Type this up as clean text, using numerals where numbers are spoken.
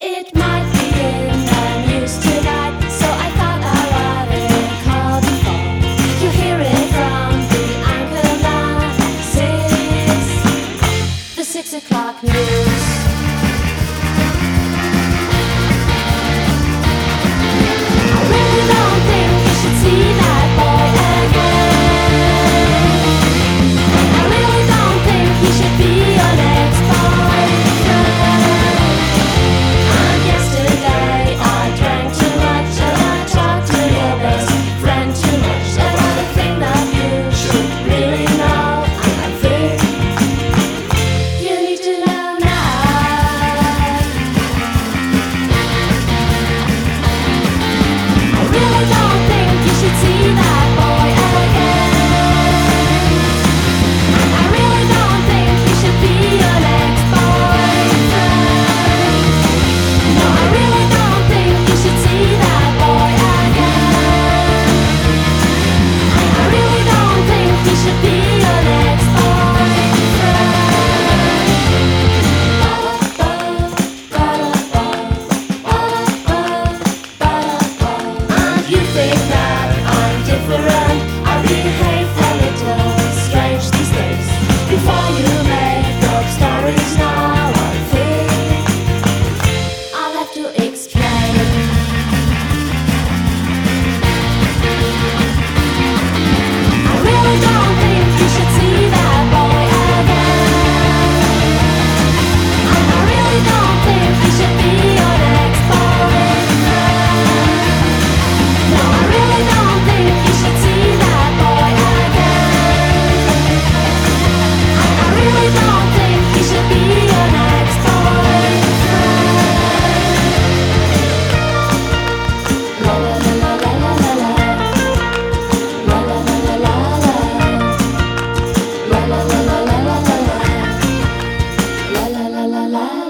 It might be in the news tonight, so I thought I'd rather call before you hear it from the anchor man. The 6 o'clock news. I really don't think you should see that boy again. I really don't think he should be your next boyfriend. And yesterday I drank too much and I talked to your best friend too much about a thing that you should really know. And I think you need to know now. I really don't think you should see that boy again. And I really don't think he should be your next boyfriend. No, I really don't think you should see that boy again. And I really don't think he should be your next boyfriend. And you think that I'm different. I behave a little strange these days. Before you make up stories now, I think I'll have to explain. I really don't think you should see that boy again. And I really don't think he should be your next boyfriend. No, I really don't think you should see that boy again. And I really don't think he should be your next boyfriend. La la la la la la la la. La la la la la la. La la la la la la la. La la la la la.